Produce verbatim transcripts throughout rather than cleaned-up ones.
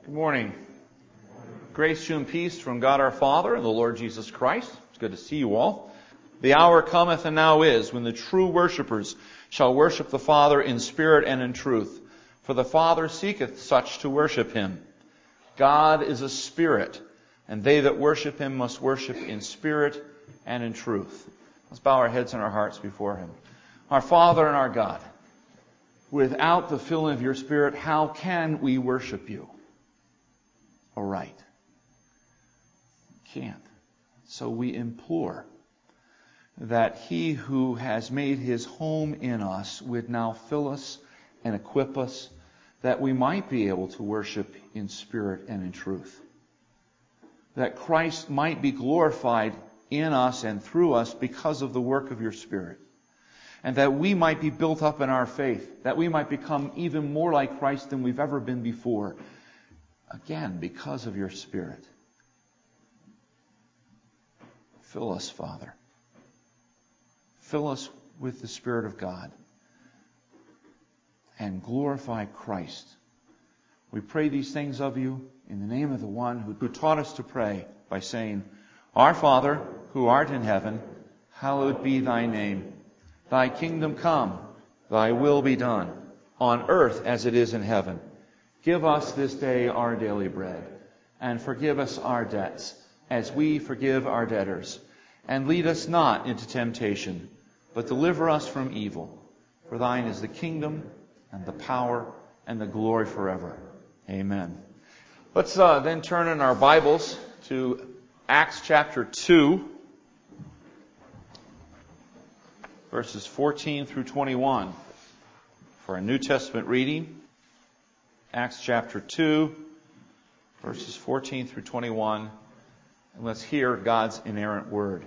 Good morning. Grace to you and peace from God our Father and the Lord Jesus Christ. It's good to see you all. The hour cometh and now is when the true worshipers shall worship the Father in spirit and in truth. For the Father seeketh such to worship him. God is a spirit, and they that worship him must worship in spirit and in truth. Let's bow our heads and our hearts before him. Our Father and our God, without the filling of your Spirit, how can we worship you aright? Can't. So we implore that he who has made his home in us would now fill us and equip us that we might be able to worship in spirit and in truth. That Christ might be glorified in us and through us because of the work of your Spirit. And that we might be built up in our faith. That we might become even more like Christ than we've ever been before. Again, because of your Spirit. Fill us, Father. Fill us with the Spirit of God. And glorify Christ. We pray these things of you in the name of the one who, who taught us to pray by saying, Our Father, who art in heaven, hallowed be thy name. Thy kingdom come, thy will be done, on earth as it is in heaven. Give us this day our daily bread, and forgive us our debts, as we forgive our debtors. And lead us not into temptation, but deliver us from evil. For thine is the kingdom, and the power, and the glory forever. Amen. Let's uh, then turn in our Bibles to Acts chapter two, verses fourteen through twenty-one. For a New Testament reading, Acts chapter two, verses fourteen through twenty-one. And let's hear God's inerrant word.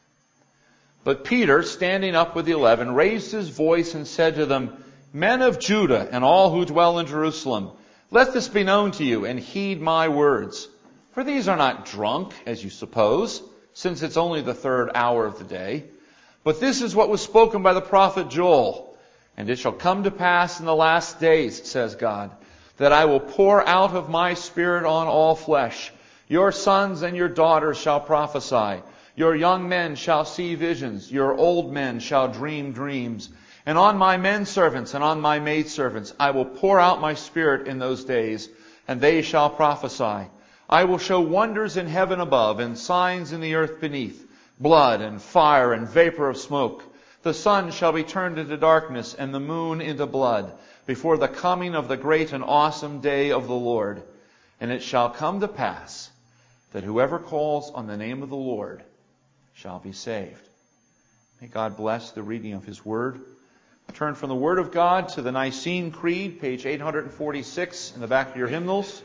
But Peter, standing up with the eleven, raised his voice and said to them, Men of Judah and all who dwell in Jerusalem, let this be known to you, and heed my words. For these are not drunk, as you suppose, since it's only the third hour of the day. But this is what was spoken by the prophet Joel. And it shall come to pass in the last days, says God, that I will pour out of my Spirit on all flesh. Your sons and your daughters shall prophesy. Your young men shall see visions. Your old men shall dream dreams. And on my men servants and on my maid servants I will pour out my Spirit in those days, and they shall prophesy. I will show wonders in heaven above and signs in the earth beneath, blood and fire and vapor of smoke. The sun shall be turned into darkness and the moon into blood before the coming of the great and awesome day of the Lord. And it shall come to pass that whoever calls on the name of the Lord shall be saved. May God bless the reading of his word. Turn from the Word of God to the Nicene Creed, page eight forty-six in the back of your hymnals.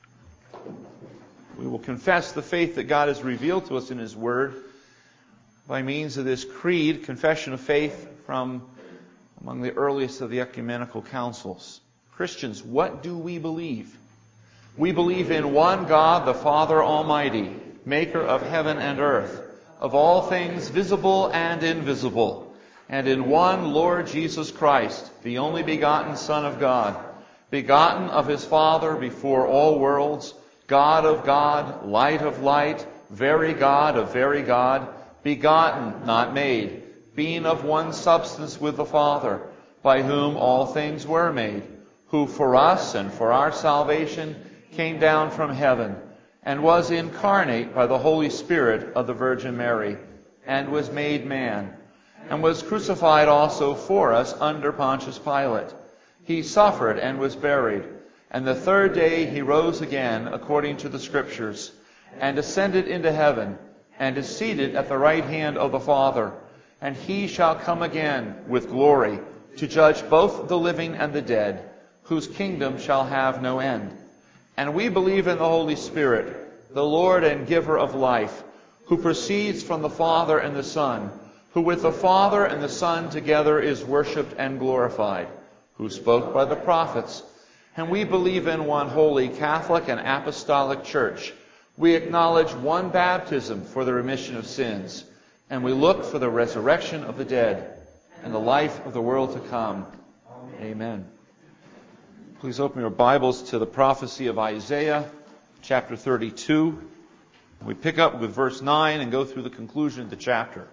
We will confess the faith that God has revealed to us in his Word by means of this creed, confession of faith from among the earliest of the ecumenical councils. Christians, what do we believe? We believe in one God, the Father Almighty, maker of heaven and earth, of all things visible and invisible, and in one Lord Jesus Christ, the only begotten Son of God, begotten of his Father before all worlds, God of God, light of light, very God of very God, begotten, not made, being of one substance with the Father, by whom all things were made, who for us and for our salvation came down from heaven, and was incarnate by the Holy Spirit of the Virgin Mary, and was made man, and was crucified also for us under Pontius Pilate. He suffered and was buried, and the third day he rose again according to the Scriptures, and ascended into heaven, and is seated at the right hand of the Father. And he shall come again with glory to judge both the living and the dead, whose kingdom shall have no end. And we believe in the Holy Spirit, the Lord and giver of life, who proceeds from the Father and the Son, who with the Father and the Son together is worshipped and glorified, who spoke by the prophets. And we believe in one holy Catholic and Apostolic Church. We acknowledge one baptism for the remission of sins, and we look for the resurrection of the dead and the life of the world to come. Amen. Please open your Bibles to the prophecy of Isaiah, chapter thirty-two. We pick up with verse nine and go through the conclusion of the chapter.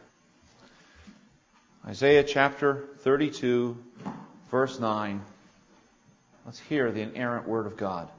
Isaiah chapter thirty-two, verse nine. Let's hear the inerrant word of God.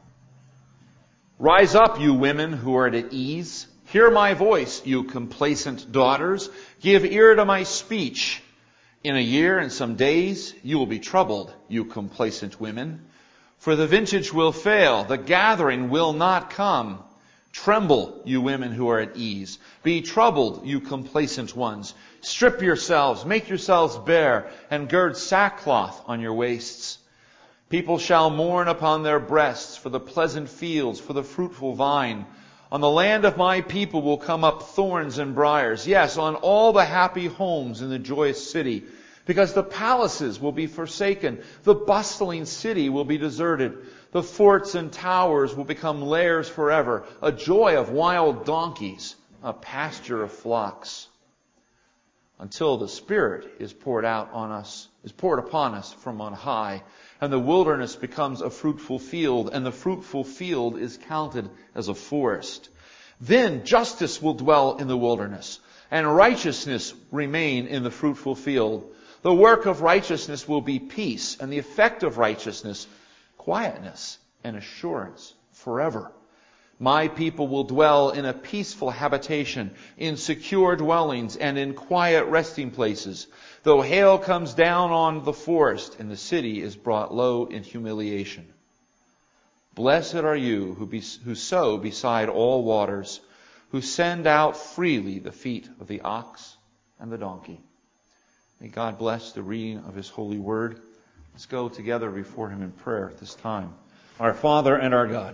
Rise up, you women who are at ease. Hear my voice, you complacent daughters. Give ear to my speech. In a year and some days you will be troubled, you complacent women. For the vintage will fail, the gathering will not come. Tremble, you women who are at ease. Be troubled, you complacent ones. Strip yourselves, make yourselves bare, and gird sackcloth on your waists. People shall mourn upon their breasts for the pleasant fields, for the fruitful vine. On the land of my people will come up thorns and briars. Yes, on all the happy homes in the joyous city. Because the palaces will be forsaken. The bustling city will be deserted. The forts and towers will become lairs forever. A joy of wild donkeys. A pasture of flocks. Until the Spirit is poured out on us, is poured upon us from on high. And the wilderness becomes a fruitful field. And the fruitful field is counted as a forest. Then justice will dwell in the wilderness. And righteousness remain in the fruitful field. The work of righteousness will be peace, and the effect of righteousness, quietness and assurance forever. My people will dwell in a peaceful habitation, in secure dwellings, and in quiet resting places. Though hail comes down on the forest, and the city is brought low in humiliation. Blessed are you who, be, who sow beside all waters, who send out freely the feet of the ox and the donkey. May God bless the reading of His holy word. Let's go together before Him in prayer at this time. Our Father and our God,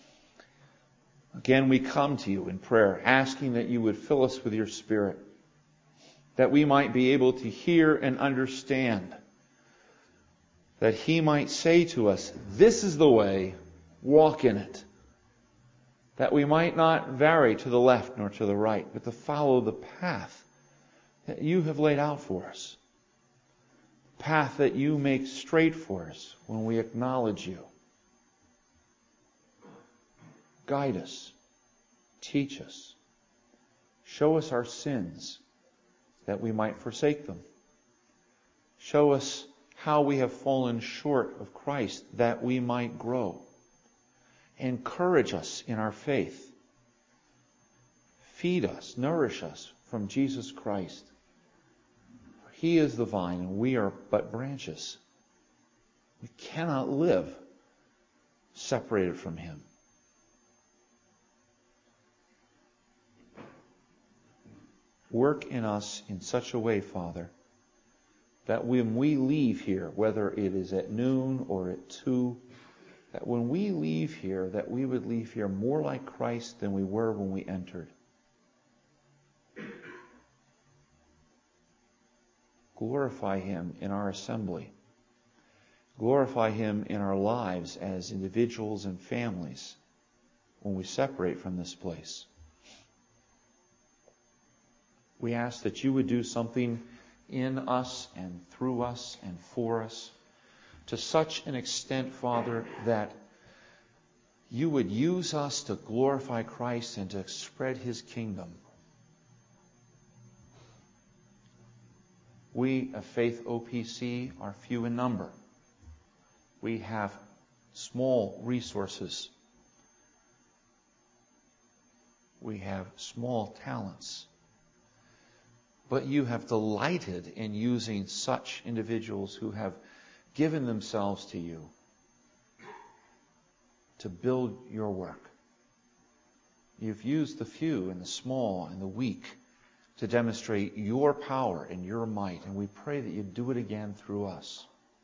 again we come to You in prayer, asking that You would fill us with Your Spirit, that we might be able to hear and understand, that He might say to us, this is the way, walk in it. That we might not vary to the left nor to the right, but to follow the path that You have laid out for us. The path that You make straight for us when we acknowledge You. Guide us. Teach us. Show us our sins that we might forsake them. Show us how we have fallen short of Christ that we might grow. Encourage us in our faith. Feed us, nourish us from Jesus Christ. He is the vine and we are but branches. We cannot live separated from Him. Work in us in such a way, Father, that when we leave here, whether it is at noon or at two, that when we leave here, that we would leave here more like Christ than we were when we entered. Glorify Him in our assembly. Glorify Him in our lives as individuals and families when we separate from this place. We ask that You would do something in us and through us and for us to such an extent, Father, that You would use us to glorify Christ and to spread His kingdom. We of Faith O P C are few in number. We have small resources. We have small talents. But You have delighted in using such individuals who have given themselves to You to build Your work. You've used the few and the small and the weak to demonstrate Your power and Your might, and we pray that You do it again through us.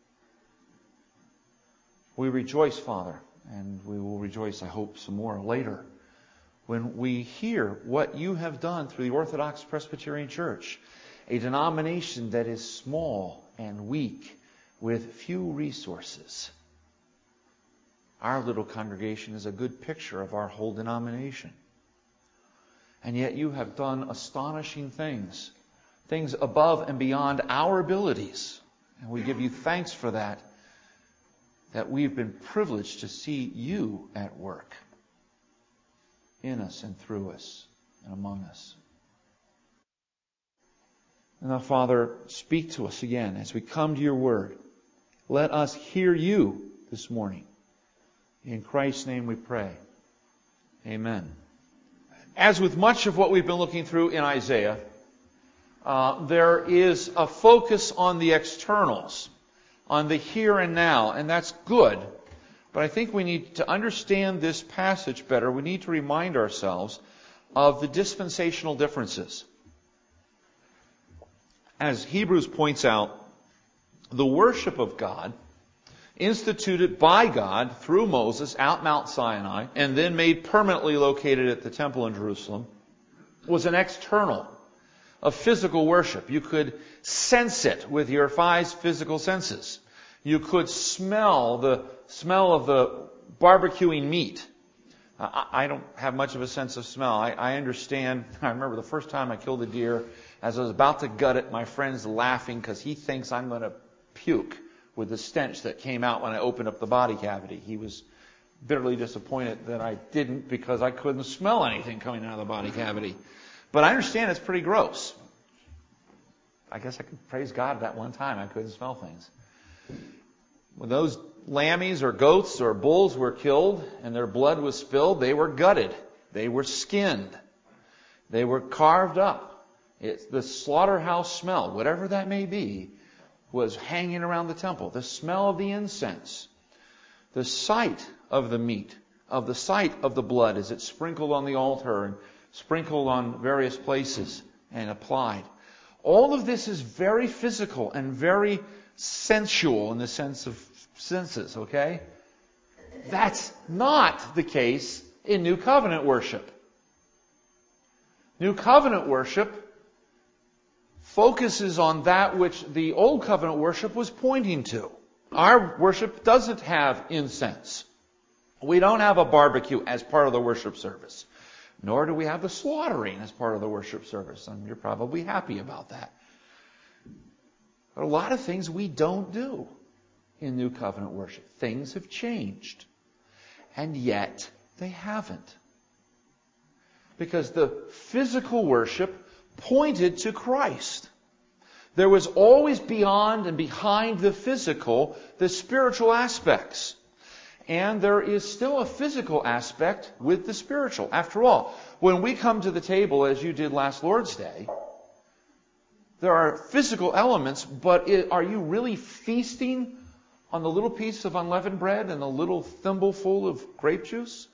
We rejoice, Father, and we will rejoice, I hope, some more later, when we hear what You have done through the Orthodox Presbyterian Church, a denomination that is small and weak with few resources. Our little congregation is a good picture of our whole denomination. And yet You have done astonishing things, things above and beyond our abilities. And we give You thanks for that, that we've been privileged to see you at work in us and through us and among us. And now, Father, speak to us again as we come to your word. Let us hear you this morning. In Christ's name we pray. Amen. As with much of what we've been looking through in Isaiah, uh, there is a focus on the externals, on the here and now, and that's good. But I think we need to understand this passage better. We need to remind ourselves of the dispensational differences. As Hebrews points out, the worship of God, instituted by God through Moses out Mount Sinai, and then made permanently located at the temple in Jerusalem, was an external, a physical worship. You could sense it with your five physical senses. You could smell the smell of the barbecuing meat. I, I don't have much of a sense of smell. I, I understand. I remember the first time I killed a deer, as I was about to gut it, my friend's laughing because he thinks I'm going to puke with the stench that came out when I opened up the body cavity. He was bitterly disappointed that I didn't because I couldn't smell anything coming out of the body cavity. But I understand it's pretty gross. I guess I could praise God that one time I couldn't smell things. When those lammies or goats or bulls were killed and their blood was spilled, they were gutted. They were skinned. They were carved up. It's the slaughterhouse smell, whatever that may be, was hanging around the temple. The smell of the incense. The sight of the meat. Of the sight of the blood as it's sprinkled on the altar and sprinkled on various places and applied. All of this is very physical and very sensual in the sense of senses, okay? That's not the case in New Covenant worship. New Covenant worship focuses on that which the Old Covenant worship was pointing to. Our worship doesn't have incense. We don't have a barbecue as part of the worship service. Nor do we have the slaughtering as part of the worship service. And you're probably happy about that. But a lot of things we don't do in New Covenant worship. Things have changed. And yet they haven't. Because the physical worship pointed to Christ. There was always beyond and behind the physical, the spiritual aspects. And there is still a physical aspect with the spiritual. After all, when we come to the table, as you did last Lord's Day, there are physical elements, but it, are you really feasting on the little piece of unleavened bread and the little thimbleful of grape juice?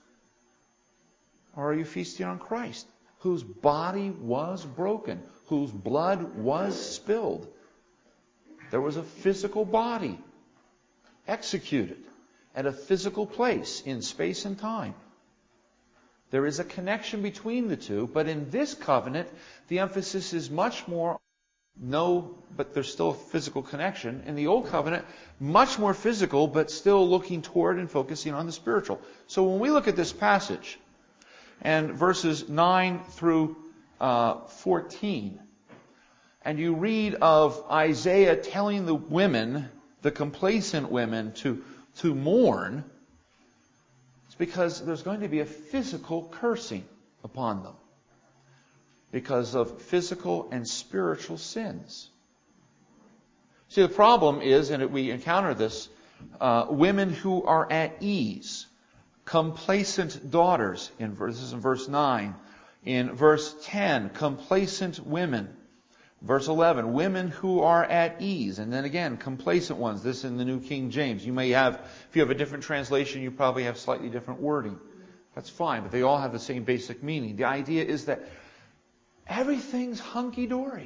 Or are you feasting on Christ, whose body was broken, whose blood was spilled? There was a physical body executed at a physical place in space and time. There is a connection between the two, but in this covenant, the emphasis is much more no, but there's still a physical connection. In the Old Covenant, much more physical, but still looking toward and focusing on the spiritual. So when we look at this passage, and verses nine through uh, fourteen, and you read of Isaiah telling the women, the complacent women, to, to mourn, it's because there's going to be a physical cursing upon them. Because of physical and spiritual sins. See, the problem is, and we encounter this, uh, women who are at ease, complacent daughters, in this is in verse nine. In verse ten, complacent women. Verse eleven, women who are at ease. And then again, complacent ones. This in the New King James. You may have, if you have a different translation, you probably have slightly different wording. That's fine, but they all have the same basic meaning. The idea is that everything's hunky-dory.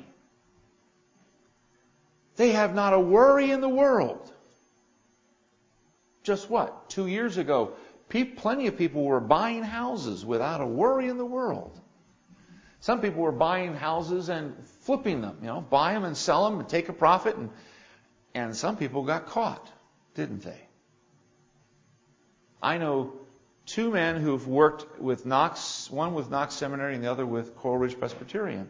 They have not a worry in the world. Just what? Two years ago, plenty of people were buying houses without a worry in the world. Some people were buying houses and flipping them, you know, buy them and sell them and take a profit. And, and some people got caught, didn't they? I know two men who've worked with Knox, one with Knox Seminary and the other with Coral Ridge Presbyterian,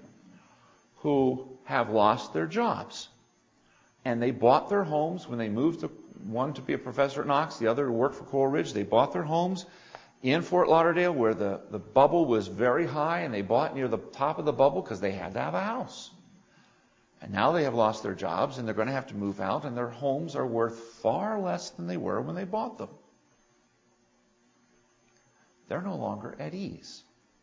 who have lost their jobs. And they bought their homes when they moved to one to be a professor at Knox, the other to work for Coral Ridge. They bought their homes in Fort Lauderdale where the, the bubble was very high, and they bought near the top of the bubble because they had to have a house. And now they have lost their jobs, and they're going to have to move out, and their homes are worth far less than they were when they bought them. They're no longer at ease.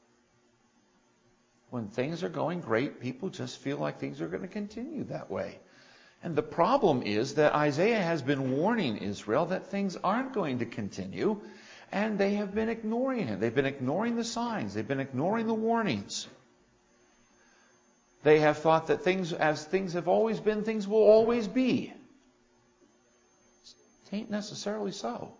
When things are going great, people just feel like things are going to continue that way. And the problem is that Isaiah has been warning Israel that things aren't going to continue, and they have been ignoring him. They've been ignoring the signs. They've been ignoring the warnings. They have thought that things, as things have always been, things will always be. It ain't necessarily so.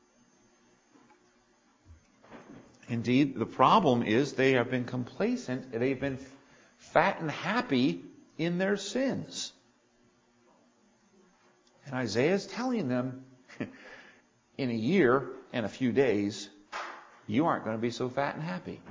Indeed, the problem is they have been complacent. They've been fat and happy in their sins. And Isaiah is telling them, in a year and a few days, you aren't going to be so fat and happy.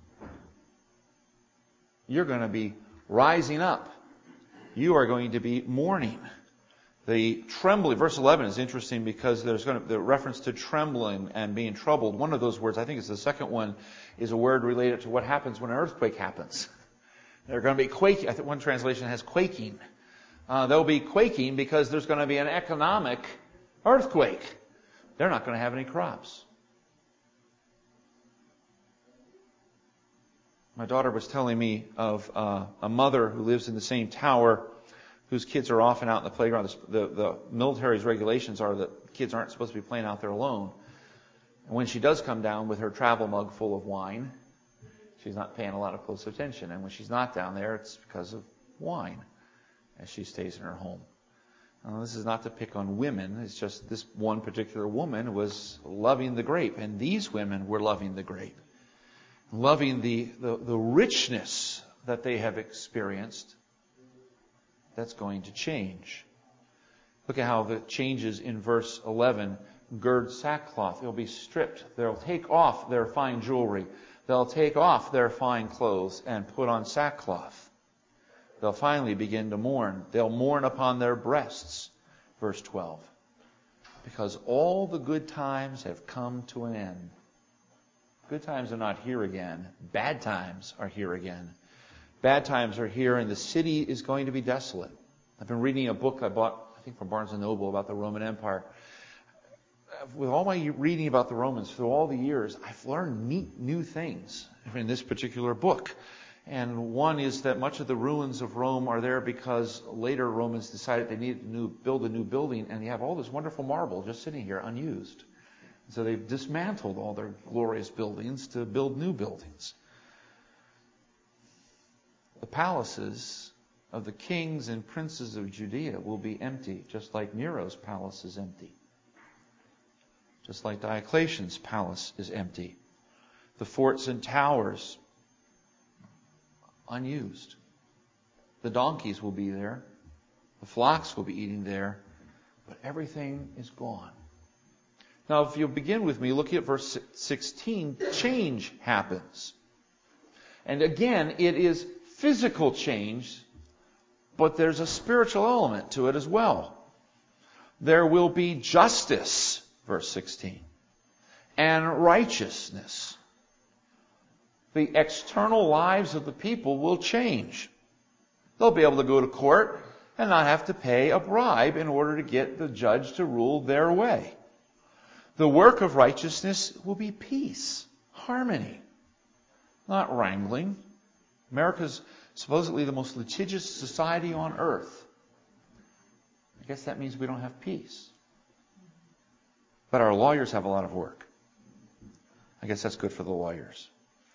You're going to be rising up. You are going to be mourning. The trembling, verse eleven is interesting because there's going to the reference to trembling and being troubled. One of those words, I think it's the second one, is a word related to what happens when an earthquake happens. They're going to be quaking. I think one translation has quaking. Uh, they'll be quaking because there's going to be an economic earthquake. They're not going to have any crops. My daughter was telling me of uh, a mother who lives in the same tower whose kids are often out in the playground. The, the military's regulations are that kids aren't supposed to be playing out there alone. And when she does come down with her travel mug full of wine, she's not paying a lot of close attention. And when she's not down there, it's because of wine, as she stays in her home. Now, this is not to pick on women. It's just this one particular woman was loving the grape. And these women were loving the grape. Loving the, the, the richness that they have experienced. That's going to change. Look at how it changes in verse eleven. Gird sackcloth. They'll be stripped. They'll take off their fine jewelry. They'll take off their fine clothes and put on sackcloth. They'll finally begin to mourn. They'll mourn upon their breasts. Verse twelve. Because all the good times have come to an end. Good times are not here again. Bad times are here again. Bad times are here, and the city is going to be desolate. I've been reading a book I bought, I think from Barnes and Noble, about the Roman Empire. With all my reading about the Romans through all the years, I've learned neat new things in this particular book. And one is that much of the ruins of Rome are there because later Romans decided they needed to new, build a new building, and you have all this wonderful marble just sitting here unused. So they've dismantled all their glorious buildings to build new buildings. The palaces of the kings and princes of Judea will be empty, just like Nero's palace is empty. Just like Diocletian's palace is empty. The forts and towers, unused. The donkeys will be there. The flocks will be eating there. But everything is gone. Now, if you begin with me, look at verse sixteen, change happens. And again, it is physical change, but there's a spiritual element to it as well. There will be justice, verse sixteen, and righteousness. The external lives of the people will change. They'll be able to go to court and not have to pay a bribe in order to get the judge to rule their way. The work of righteousness will be peace, harmony, not wrangling. America's supposedly the most litigious society on earth. I guess that means we don't have peace. But our lawyers have a lot of work. I guess that's good for the lawyers.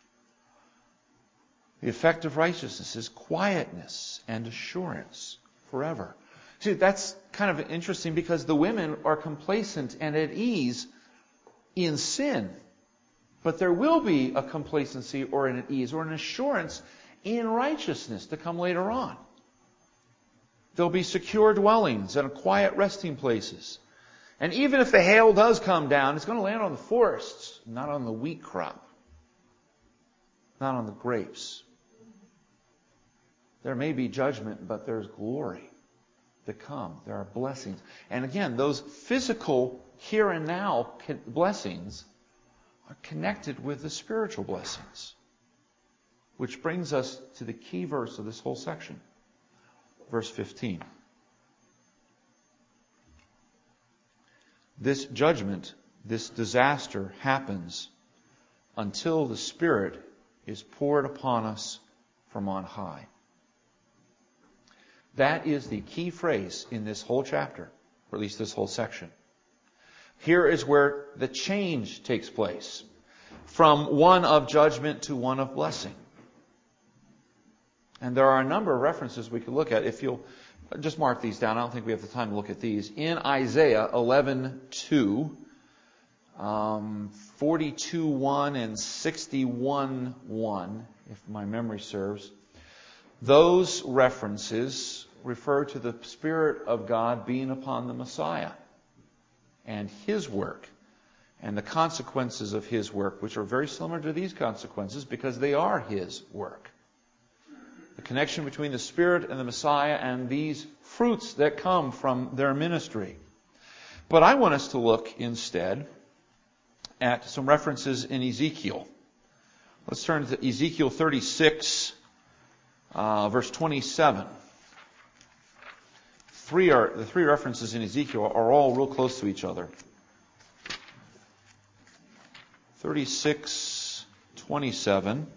The effect of righteousness is quietness and assurance forever. See, that's kind of interesting because the women are complacent and at ease in sin. But there will be a complacency or an ease or an assurance in righteousness to come later on. There'll be secure dwellings and quiet resting places. And even if the hail does come down, it's going to land on the forests, not on the wheat crop, not on the grapes. There may be judgment, but there's glory. that come. There are blessings. And again, those physical here and now blessings are connected with the spiritual blessings. Which brings us to the key verse of this whole section. Verse fifteen. This judgment, this disaster happens until the Spirit is poured upon us from on high. That is the key phrase in this whole chapter, or at least this whole section. Here is where the change takes place, from one of judgment to one of blessing. And there are a number of references we could look at. If you'll just mark these down, I don't think we have the time to look at these. In Isaiah eleven two, um, forty-two one, and sixty-one one, if my memory serves, those references refer to the Spirit of God being upon the Messiah and His work and the consequences of His work, which are very similar to these consequences because they are His work. The connection between the Spirit and the Messiah and these fruits that come from their ministry. But I want us to look instead at some references in Ezekiel. Let's turn to Ezekiel thirty-six, uh, verse twenty-seven. Three are, the three references in Ezekiel are all real close to each other. thirty-six twenty-seven.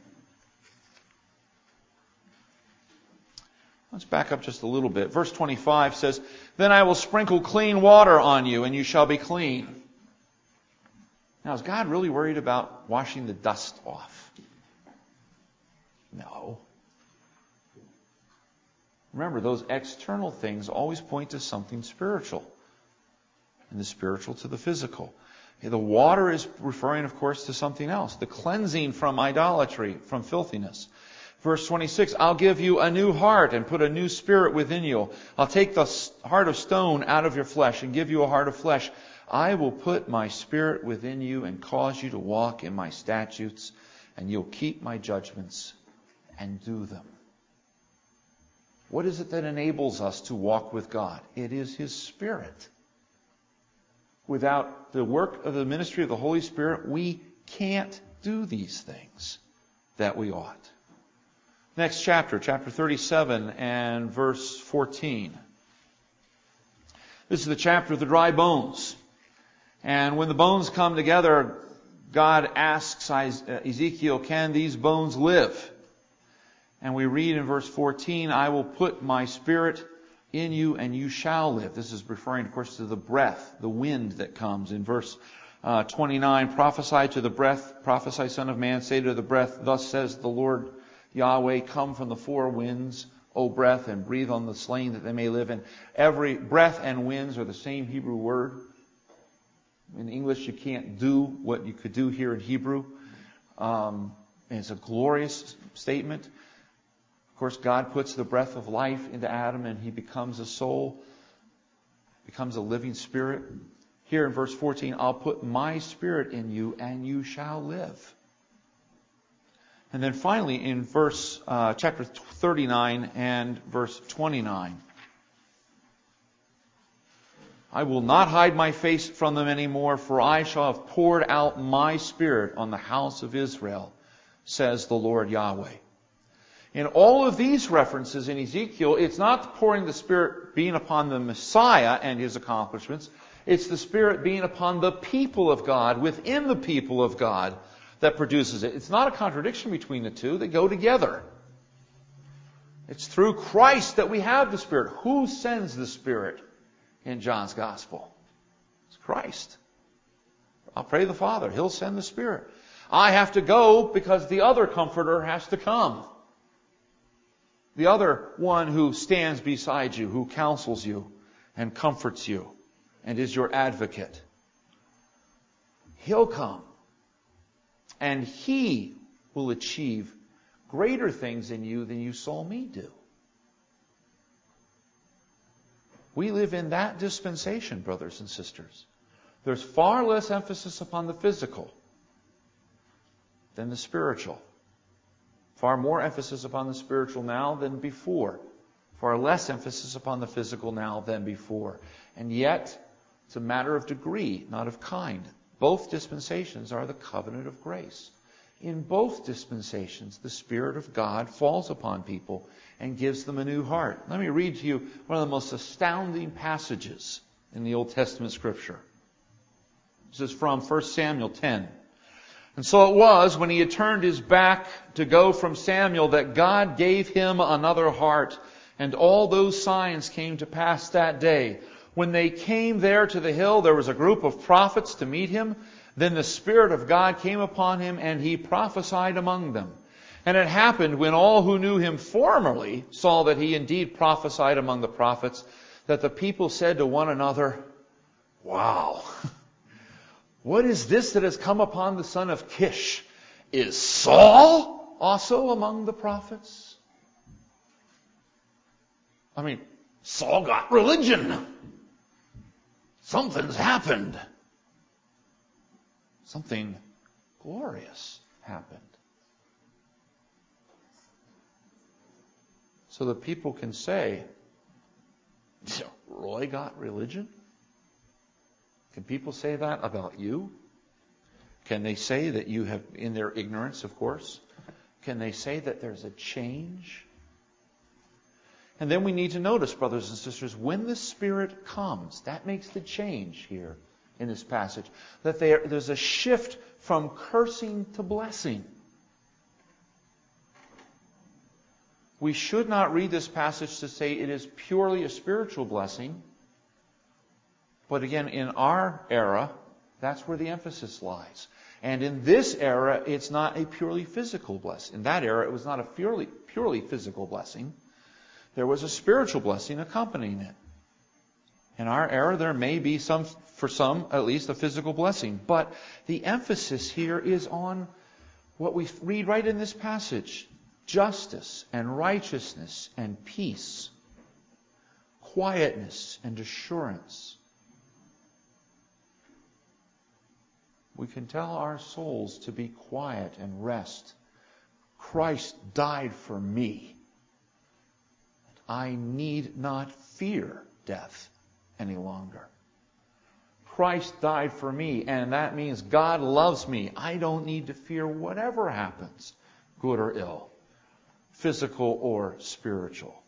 Let's back up just a little bit. Verse twenty-five says, "Then I will sprinkle clean water on you, and you shall be clean." Now, is God really worried about washing the dust off? No. Remember, those external things always point to something spiritual. And the spiritual to the physical. The water is referring, of course, to something else. The cleansing from idolatry, from filthiness. Verse twenty-six, "I'll give you a new heart and put a new spirit within you. I'll take the heart of stone out of your flesh and give you a heart of flesh. I will put my spirit within you and cause you to walk in my statutes, and you'll keep my judgments and do them." What is it that enables us to walk with God? It is His Spirit. Without the work of the ministry of the Holy Spirit, we can't do these things that we ought. Next chapter, chapter thirty-seven and verse fourteen. This is the chapter of the dry bones. And when the bones come together, God asks Ezekiel, "Can these bones live?" And we read in verse fourteen, "I will put my spirit in you and you shall live." This is referring, of course, to the breath, the wind that comes. In verse uh, twenty-nine, "Prophesy to the breath, prophesy, son of man, say to the breath, thus says the Lord Yahweh, come from the four winds, O breath, and breathe on the slain that they may live." And every breath and winds are the same Hebrew word. In English, you can't do what you could do here in Hebrew. Um, and it's a glorious statement. Of course, God puts the breath of life into Adam and he becomes a soul, becomes a living spirit. Here in verse fourteen, "I'll put my spirit in you and you shall live." And then finally in verse uh, chapter thirty-nine and verse twenty-nine, "I will not hide my face from them anymore, for I shall have poured out my spirit on the house of Israel, says the Lord Yahweh." In all of these references in Ezekiel, it's not pouring the Spirit being upon the Messiah and His accomplishments. It's the Spirit being upon the people of God, within the people of God, that produces it. It's not a contradiction between the two. They go together. It's through Christ that we have the Spirit. Who sends the Spirit in John's Gospel? It's Christ. I'll pray the Father. He'll send the Spirit. I have to go because the other Comforter has to come. The other one who stands beside you, who counsels you and comforts you and is your advocate. He'll come. And He will achieve greater things in you than you saw me do. We live in that dispensation, brothers and sisters. There's far less emphasis upon the physical than the spiritual. Far more emphasis upon the spiritual now than before. far less emphasis upon the physical now than before. And yet, it's a matter of degree, not of kind. Both dispensations are the covenant of grace. In both dispensations, the Spirit of God falls upon people and gives them a new heart. Let me read to you one of the most astounding passages in the Old Testament Scripture. This is from First Samuel ten. And so it was, when he had turned his back to go from Samuel, that God gave him another heart. And all those signs came to pass that day. When they came there to the hill, there was a group of prophets to meet him. Then the Spirit of God came upon him, and he prophesied among them. And it happened, when all who knew him formerly saw that he indeed prophesied among the prophets, that the people said to one another, "Wow, what is this that has come upon the son of Kish? Is Saul also among the prophets?" I mean, Saul got religion. Something's happened. Something glorious happened. So the people can say, "Roy got religion?" Can people say that about you? Can they say that you have, in their ignorance, of course, can they say that there's a change? And then we need to notice, brothers and sisters, when the Spirit comes, that makes the change here in this passage, that there, there's a shift from cursing to blessing. We should not read this passage to say it is purely a spiritual blessing. But again, in our era, that's where the emphasis lies. And in this era, it's not a purely physical blessing. In that era, it was not a purely, purely physical blessing. There was a spiritual blessing accompanying it. In our era, there may be some, for some at least, a physical blessing. But the emphasis here is on what we read right in this passage. Justice and righteousness and peace. Quietness and assurance. We can tell our souls to be quiet and rest. Christ died for me. I need not fear death any longer. Christ died for me, and that means God loves me. I don't need to fear whatever happens, good or ill, physical or spiritual.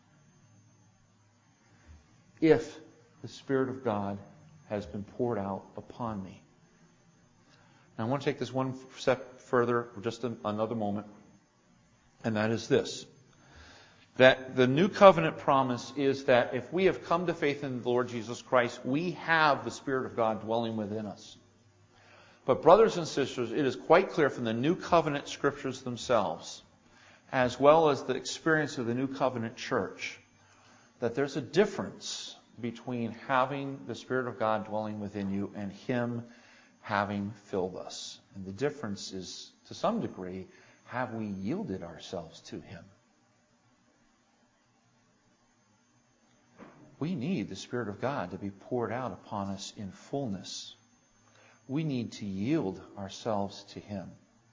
If the Spirit of God has been poured out upon me. Now, I want to take this one step further for just another moment, and that is this. That the new covenant promise is that if we have come to faith in the Lord Jesus Christ, we have the Spirit of God dwelling within us. But brothers and sisters, it is quite clear from the new covenant scriptures themselves, as well as the experience of the new covenant church, that there's a difference between having the Spirit of God dwelling within you and Him having filled us. And the difference is, to some degree, have we yielded ourselves to Him? We need the Spirit of God to be poured out upon us in fullness. We need to yield ourselves to Him,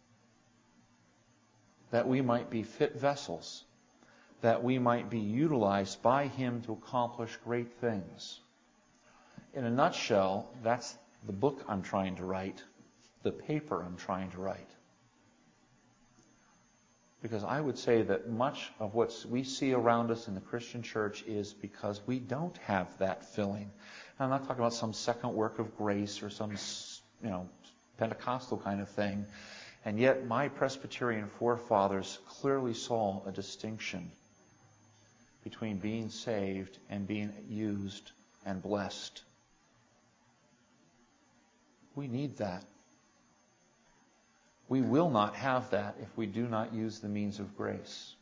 that we might be fit vessels, that we might be utilized by Him to accomplish great things. In a nutshell, that's the book I'm trying to write, the paper I'm trying to write. Because I would say that much of what we see around us in the Christian church is because we don't have that filling. And I'm not talking about some second work of grace or some, you know, Pentecostal kind of thing. And yet my Presbyterian forefathers clearly saw a distinction between being saved and being used and blessed. We need that. We will not have that if we do not use the means of grace.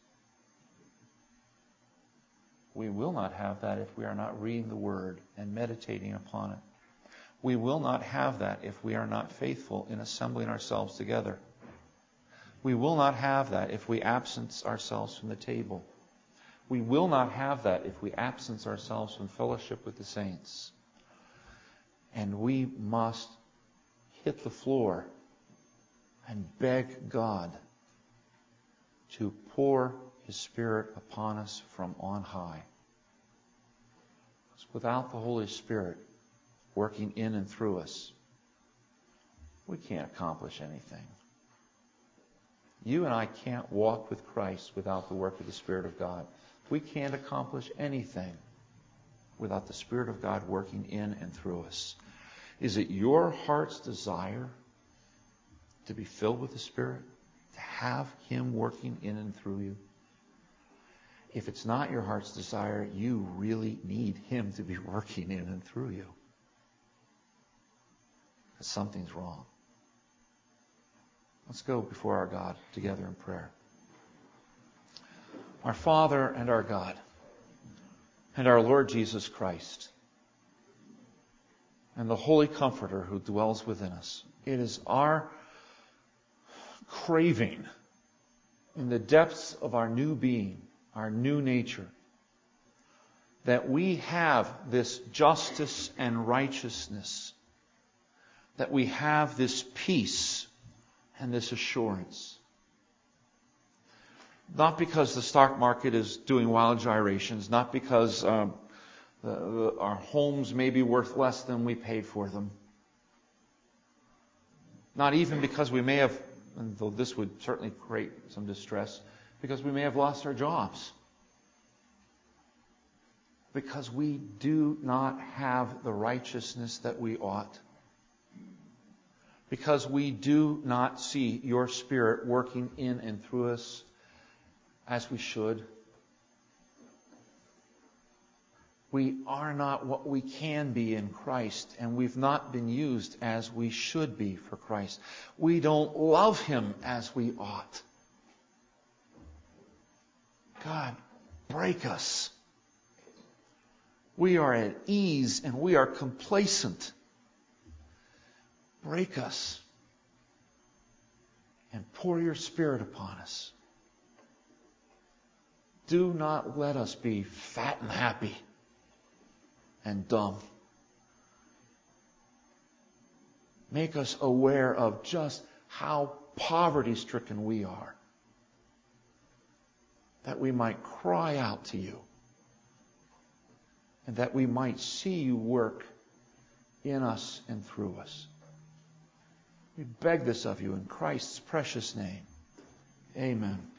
We will not have that if we are not reading the Word and meditating upon it. We will not have that if we are not faithful in assembling ourselves together. We will not have that if we absence ourselves from the table. We will not have that if we absence ourselves from fellowship with the saints. And we must hit the floor and beg God to pour His Spirit upon us from on high. Without the Holy Spirit working in and through us, we can't accomplish anything. You and I can't walk with Christ without the work of the Spirit of God. We can't accomplish anything without the Spirit of God working in and through us. Is it your heart's desire to be filled with the Spirit? To have Him working in and through you? If it's not your heart's desire, you really need Him to be working in and through you. Because something's wrong. Let's go before our God together in prayer. Our Father and our God, and our Lord Jesus Christ, and the Holy Comforter who dwells within us, it is our craving in the depths of our new being, our new nature, that we have this justice and righteousness, that we have this peace and this assurance. Not because the stock market is doing wild gyrations, not because um, the, the, our homes may be worth less than we paid for them, not even because we may have, and though this would certainly create some distress, because we may have lost our jobs. Because we do not have the righteousness that we ought. Because we do not see your Spirit working in and through us as we should. We are not what we can be in Christ, and we've not been used as we should be for Christ. We don't love Him as we ought. God, break us. We are at ease and we are complacent. Break us and pour your Spirit upon us. Do not let us be fat and happy and dumb. Make us aware of just how poverty-stricken we are, that we might cry out to you, and that we might see you work in us and through us. We beg this of you in Christ's precious name. Amen.